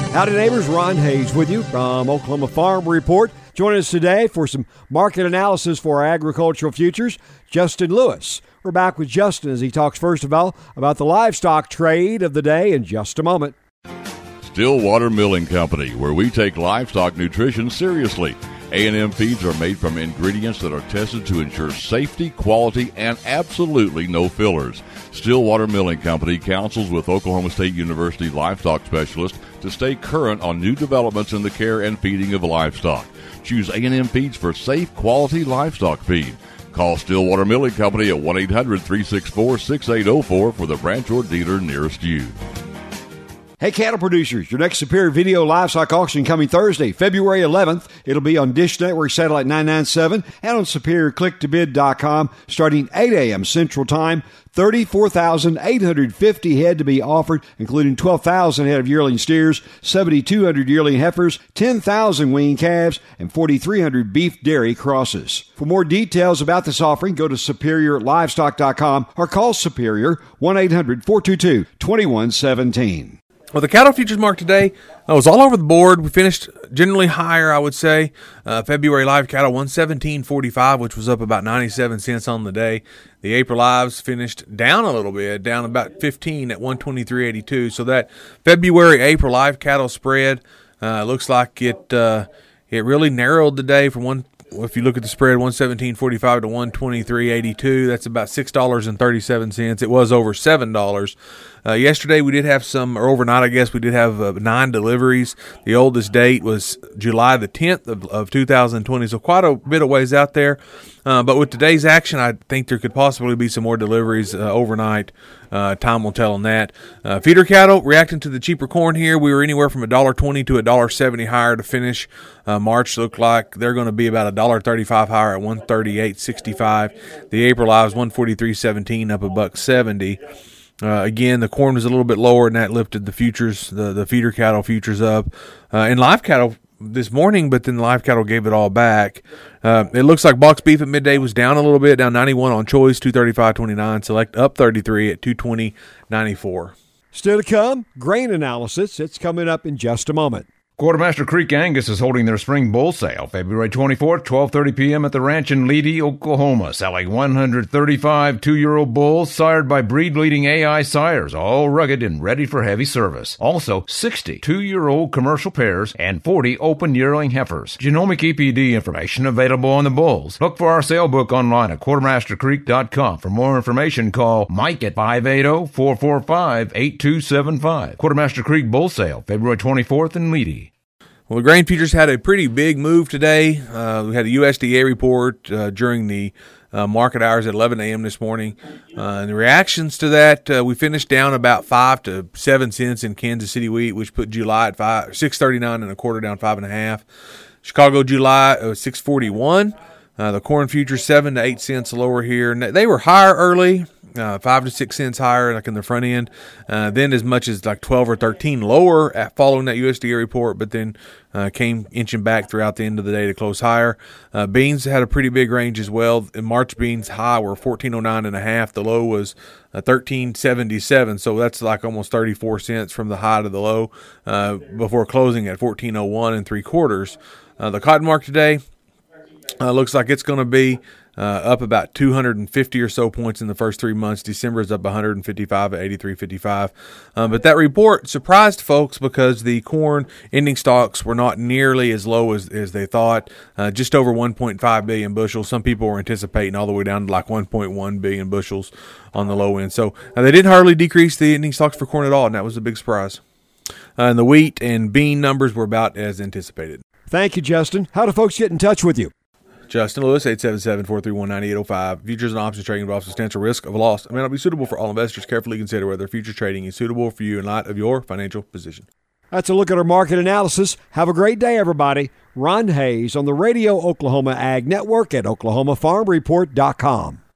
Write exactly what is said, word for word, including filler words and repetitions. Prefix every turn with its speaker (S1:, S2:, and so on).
S1: Howdy neighbors, Ron Hayes with you from Oklahoma Farm Report. Joining us today for some market analysis for our agricultural futures, Justin Lewis. We're back with Justin as he talks first of all about the livestock trade of the day in just a moment.
S2: Stillwater Milling Company, where we take livestock nutrition seriously. A and M feeds are made from ingredients that are tested to ensure safety, quality, and absolutely no fillers. Stillwater Milling Company counsels with Oklahoma State University livestock specialists to stay current on new developments in the care and feeding of livestock. Choose A and M feeds for safe, quality livestock feed. Call Stillwater Milling Company at one eight hundred, three six four, six eight zero four for the branch or dealer nearest you.
S1: Hey, cattle producers, your next Superior Video Livestock Auction coming Thursday, February eleventh. It'll be on Dish Network Satellite nine ninety-seven and on superior click to bid dot com starting eight a.m. Central Time. thirty-four thousand eight hundred fifty head to be offered, including twelve thousand head of yearling steers, seven thousand two hundred yearling heifers, ten thousand weaned calves, and four thousand three hundred beef dairy crosses. For more details about this offering, go to superior livestock dot com or call Superior one eight hundred, four two two, two one one seven.
S3: Well, the cattle futures market today uh, was all over the board. We finished generally higher, I would say. Uh, February live cattle one seventeen forty-five, which was up about ninety-seven cents on the day. The April lives finished down a little bit, down about fifteen at one twenty-three eighty-two. So that February April live cattle spread uh, looks like it uh, it really narrowed today from one. If you look at the spread, one seventeen forty-five to one twenty-three eighty-two, that's about six dollars and thirty-seven cents. It was over seven dollars. Uh, yesterday we did have some, or overnight I guess, we did have uh, nine deliveries. The oldest date was July the tenth of, of two thousand twenty, so quite a bit of ways out there. Uh, but with today's action, I think there could possibly be some more deliveries uh, overnight. Uh, time will tell on that. Uh, feeder cattle reacting to the cheaper corn here. We were anywhere from one dollar twenty to one dollar seventy higher to finish. Uh, March looked like they're going to be about one dollar thirty-five higher at one thirty-eight sixty-five. The April lives one forty-three seventeen, up a buck seventy. Uh, again, the corn was a little bit lower, and that lifted the futures, the, the feeder cattle futures up. Uh, and live cattle this morning, but then the live cattle gave it all back. Uh, it looks like box beef at midday was down a little bit, down ninety-one on choice, two thirty-five twenty-nine. Select up thirty-three at two twenty ninety-four.
S1: Still to come, grain analysis. It's coming up in just a moment.
S4: Quartermaster Creek Angus is holding their spring bull sale February twenty-fourth, twelve thirty p.m. at the ranch in Leedy, Oklahoma, selling one hundred thirty-five two-year-old bulls sired by breed-leading A I sires, all rugged and ready for heavy service. Also, sixty two-year-old commercial pairs and forty open yearling heifers. Genomic E P D information available on the bulls. Look for our sale book online at quartermaster creek dot com. For more information, call Mike at five eight zero, four four five, eight two seven five. Quartermaster Creek Bull Sale, February twenty-fourth in Leedy.
S3: Well, the grain futures had a pretty big move today. Uh, we had a U S D A report uh, during the uh, market hours at eleven a.m. this morning. Uh, and the reactions to that, uh, we finished down about five to seven cents in Kansas City wheat, which put July at five, six thirty-nine and a quarter, down five and a half. Chicago July uh, six forty-one. Uh, the corn futures seven to eight cents lower here. And they were higher early. Uh, five to six cents higher, like in the front end. Uh, then as much as like twelve or thirteen lower at following that U S D A report, but then uh, came inching back throughout the end of the day to close higher. Uh, beans had a pretty big range as well. In March, beans high were fourteen oh nine and a half. The low was uh, thirteen seventy-seven. So that's like almost thirty-four cents from the high to the low uh, before closing at fourteen oh one and three quarters. Uh, the cotton market today uh, looks like it's going to be Uh, up about two hundred fifty or so points in the first three months. December is up one hundred fifty-five at eighty-three fifty-five. Um, but that report surprised folks because the corn ending stocks were not nearly as low as, as they thought, uh, just over one point five billion bushels. Some people were anticipating all the way down to like one point one billion bushels on the low end. So uh, they didn't hardly decrease the ending stocks for corn at all, and that was a big surprise. Uh, and the wheat and bean numbers were about as anticipated.
S1: Thank you, Justin. How do folks get in touch with you?
S3: Justin Lewis, eight seven seven, four three one, nine eight zero five. Futures and options trading involves substantial risk of loss and may not be suitable for all investors. Carefully consider whether future trading is suitable for you in light of your financial position.
S1: That's a look at our market analysis. Have a great day, everybody. Ron Hayes on the Radio Oklahoma Ag Network at oklahoma farm report dot com.